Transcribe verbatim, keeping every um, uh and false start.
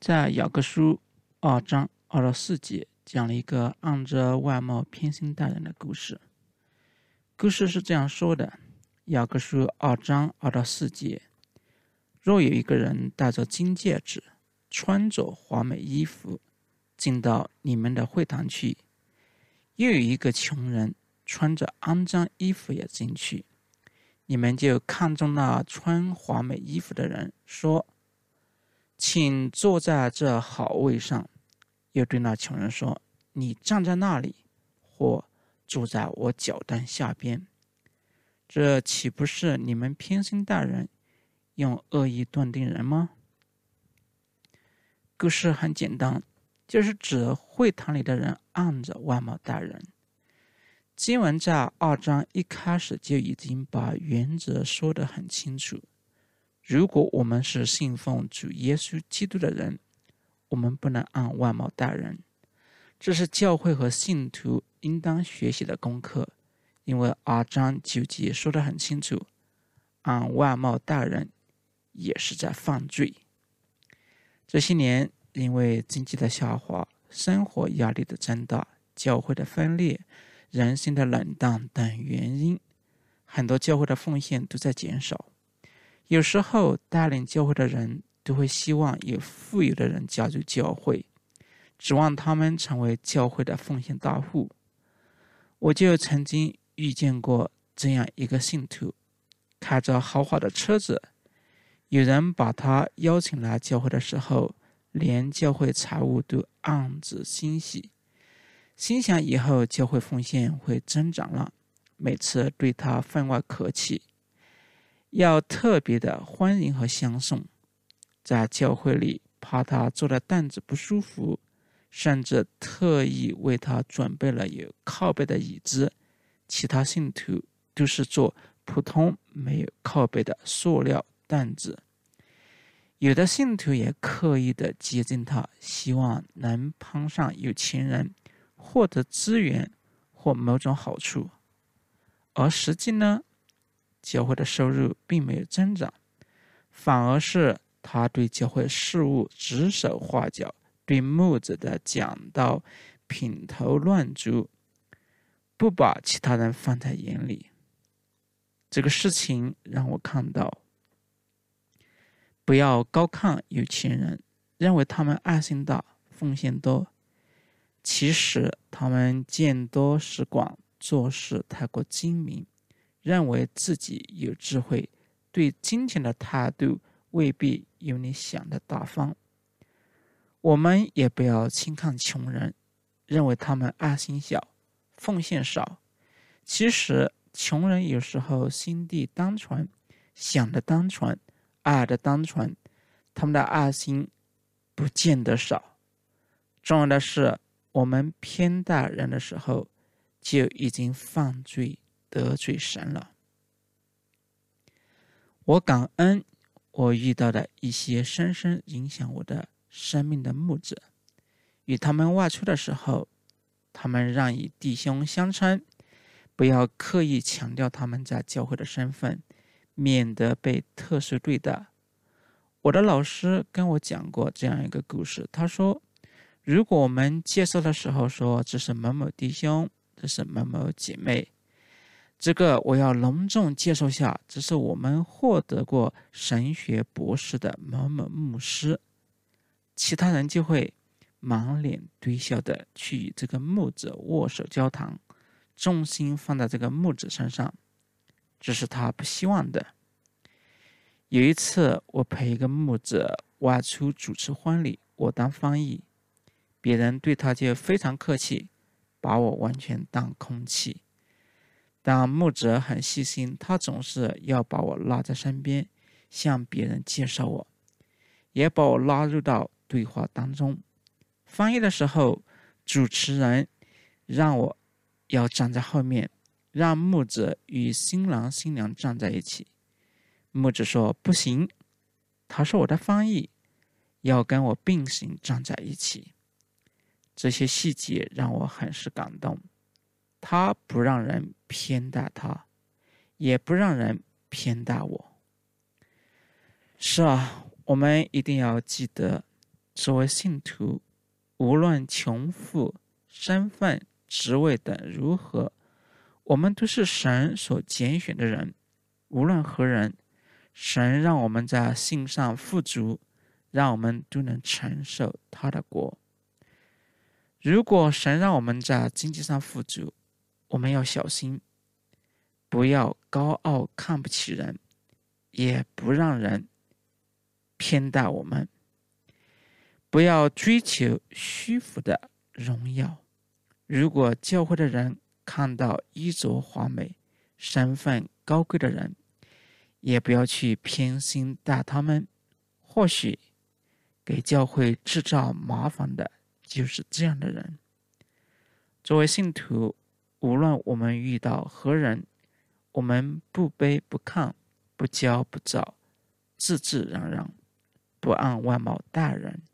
在雅各书二章二到四节讲了一个按着外貌偏心待人的故事。故事是这样说的：雅各书二章二到四节，若有一个人戴着金戒指，穿着华美衣服，进到你们的会堂去，又有一个穷人穿着肮脏衣服也进去，你们就看中那穿华美衣服的人，说：请坐在这好位上。又对那穷人说：你站在那里，或坐在我脚凳下边。这岂不是你们偏心待人，用恶意断定人吗？故事很简单，就是指会堂里的人按着外貌待人。经文在二章一开始就已经把原则说得很清楚。如果我们是信奉主耶稣基督的人，我们不能按外貌待人，这是教会和信徒应当学习的功课。因为二章九节说得很清楚，按外貌待人也是在犯罪。这些年因为经济的下滑、生活压力的增大、教会的分裂、人性的冷淡等原因，很多教会的奉献都在减少。有时候带领教会的人都会希望有富有的人加入教会，指望他们成为教会的奉献大户。我就曾经遇见过这样一个信徒，开着豪华的车子，有人把他邀请来教会的时候，连教会财务都暗自欣喜，心想以后教会奉献会增长了，每次对他分外客气，要特别的欢迎和相送。在教会里怕他坐的凳子不舒服，甚至特意为他准备了有靠背的椅子，其他信徒都是坐普通没有靠背的塑料凳子。有的信徒也刻意的接近他，希望能攀上有钱人，获得资源或某种好处。而实际呢，教会的收入并没有增长，反而是他对教会事务指手画脚，对牧者的讲道品头论足，不把其他人放在眼里。这个事情让我看到，不要高看有钱人，认为他们爱心大、奉献多，其实他们见多识广，做事太过精明，认为自己有智慧，对金钱的态度未必有你想的大方。我们也不要轻看穷人，认为他们爱心小、奉献少。其实穷人有时候心地单纯，想的单纯，爱的单纯，他们的爱心不见得少。重要的是，我们偏待人的时候，就已经犯罪得罪神了。我感恩我遇到的一些深深影响我的生命的牧者，与他们外出的时候，他们让以弟兄相称，不要刻意强调他们在教会的身份，免得被特殊对待。我的老师跟我讲过这样一个故事，他说，如果我们介绍的时候说这是某某弟兄，这是某某姐妹，这个我要隆重介绍下，这是我们获得过神学博士的某某牧师，其他人就会满脸堆笑的去与这个牧者握手交谈，重心放在这个牧者身上，这是他不希望的。有一次我陪一个牧者外出主持婚礼，我当翻译，别人对他就非常客气，把我完全当空气。但牧者很细心，他总是要把我拉在身边，向别人介绍我，也把我拉入到对话当中。翻译的时候，主持人让我要站在后面，让牧者与新郎新娘站在一起。牧者说不行，他是我的翻译，要跟我并行站在一起。这些细节让我很是感动。他不让人偏待他，也不让人偏待我。是啊，我们一定要记得， 作为信徒，无论穷富、身份、职位等如何，我们都是神所拣选的人。无论何人，神让我们在信上富足，让我们都能承受他的国。如果神让我们在经济上富足，我们要小心，不要高傲看不起人，也不让人偏待我们，不要追求虚浮的荣耀。如果教会的人看到衣着华美、身份高贵的人，也不要去偏心待他们。或许给教会制造麻烦的就是这样的人。作为信徒，无论我们遇到何人，我们不卑不亢，不骄不躁，自自然然，不按外貌待人。